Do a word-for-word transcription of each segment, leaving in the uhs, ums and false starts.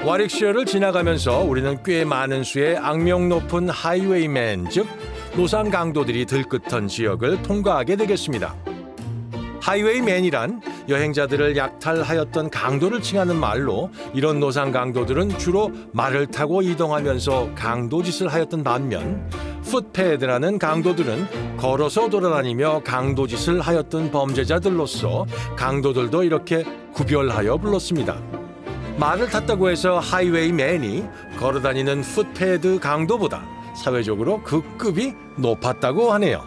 와릭시어를 지나가면서 우리는 꽤 많은 수의 악명 높은 하이웨이맨, 즉 노상 강도들이 들끓던 지역을 통과하게 되겠습니다. 하이웨이맨이란 여행자들을 약탈하였던 강도를 칭하는 말로, 이런 노상 강도들은 주로 말을 타고 이동하면서 강도짓을 하였던 반면, 풋패드라는 강도들은 걸어서 돌아다니며 강도짓을 하였던 범죄자들로서 강도들도 이렇게 구별하여 불렀습니다. 말을 탔다고 해서 하이웨이맨이 걸어다니는 풋패드 강도보다 사회적으로 그 급이 높았다고 하네요.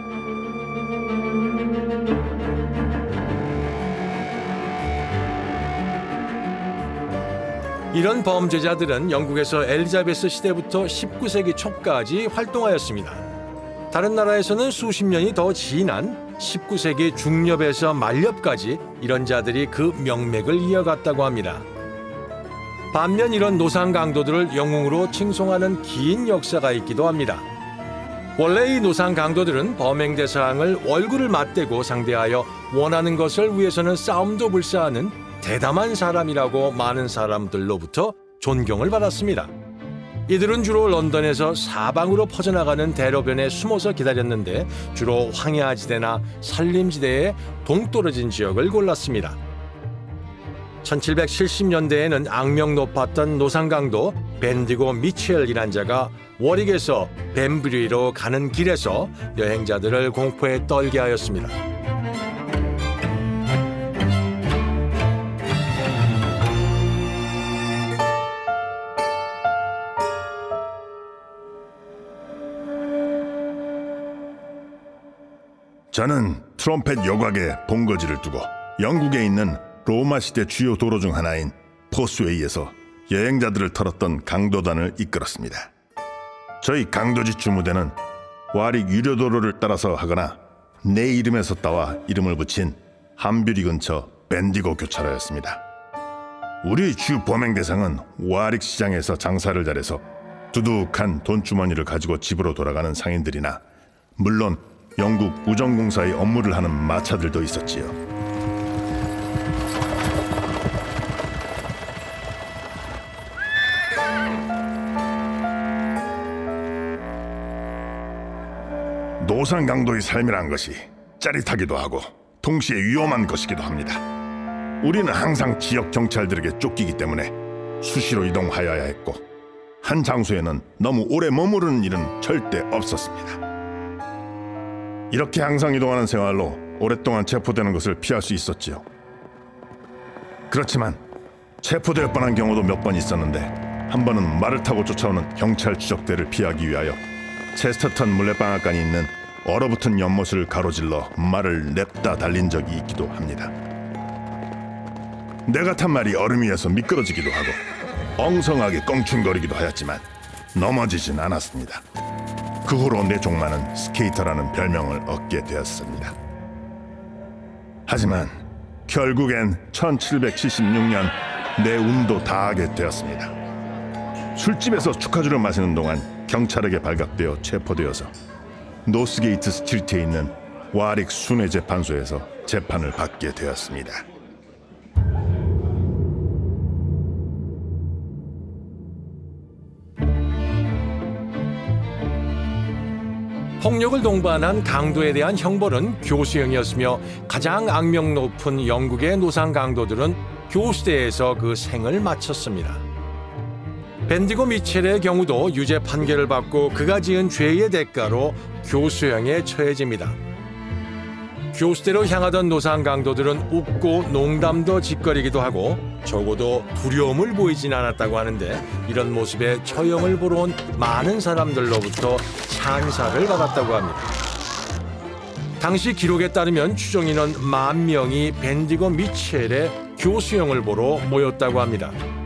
이런 범죄자들은 영국에서 엘리자베스 시대부터 십구 세기 초까지 활동하였습니다. 다른 나라에서는 수십 년이 더 지난 십구 세기 중엽에서 말엽까지 이런 자들이 그 명맥을 이어갔다고 합니다. 반면 이런 노상 강도들을 영웅으로 칭송하는 긴 역사가 있기도 합니다. 원래 이 노상 강도들은 범행 대상을 얼굴을 맞대고 상대하여 원하는 것을 위해서는 싸움도 불사하는 대담한 사람이라고 많은 사람들로부터 존경을 받았습니다. 이들은 주로 런던에서 사방으로 퍼져나가는 대로변에 숨어서 기다렸는데, 주로 황야지대나 산림지대의 동떨어진 지역을 골랐습니다. 천칠백칠십 년대에는 악명 높았던 노상강도 벤디고 미첼이란 자가 워릭에서 벤브리로 가는 길에서 여행자들을 공포에 떨게 하였습니다. 저는 트럼펫 여곽에 본거지를 두고 영국에 있는 로마 시대 주요 도로 중 하나인 포스웨이에서 여행자들을 털었던 강도단을 이끌었습니다. 저희 강도지 주무대는 와릭 유료도로를 따라서 하거나 내 이름에서 따와 이름을 붙인 함뷰리 근처 벤디고 교차로였습니다. 우리 주 범행 대상은 와릭 시장에서 장사를 잘해서 두둑한 돈주머니를 가지고 집으로 돌아가는 상인들이나, 물론 영국 우정공사의 업무를 하는 마차들도 있었지요. 노상 강도의 삶이란 것이 짜릿하기도 하고 동시에 위험한 것이기도 합니다. 우리는 항상 지역 경찰들에게 쫓기기 때문에 수시로 이동하여야 했고, 한 장소에는 너무 오래 머무르는 일은 절대 없었습니다. 이렇게 항상 이동하는 생활로 오랫동안 체포되는 것을 피할 수 있었지요. 그렇지만 체포될 뻔한 경우도 몇 번 있었는데, 한 번은 말을 타고 쫓아오는 경찰 추적대를 피하기 위하여 체스터턴 물레방앗간이 있는 얼어붙은 연못을 가로질러 말을 냅다 달린 적이 있기도 합니다. 내가 탄 말이 얼음 위에서 미끄러지기도 하고 엉성하게 껑충거리기도 하였지만 넘어지진 않았습니다. 그 후로 내 종마는 스케이터라는 별명을 얻게 되었습니다. 하지만 결국엔 천칠백칠십육 년 내 운도 다하게 되었습니다. 술집에서 축하주를 마시는 동안 경찰에게 발각되어 체포되어서 노스게이트 스트리트에 있는 와릭 순회재판소에서 재판을 받게 되었습니다. 폭력을 동반한 강도에 대한 형벌은 교수형이었으며, 가장 악명 높은 영국의 노상 강도들은 교수대에서 그 생을 마쳤습니다. 벤디고 미첼의 경우도 유죄 판결을 받고 그가 지은 죄의 대가로 교수형에 처해집니다. 교수대로 향하던 노상 강도들은 웃고 농담도 짓거리기도 하고 적어도 두려움을 보이진 않았다고 하는데, 이런 모습에 처형을 보러 온 많은 사람들로부터 찬사를 받았다고 합니다. 당시 기록에 따르면 추정 인원 만 명이 벤디고 미첼의 교수형을 보러 모였다고 합니다.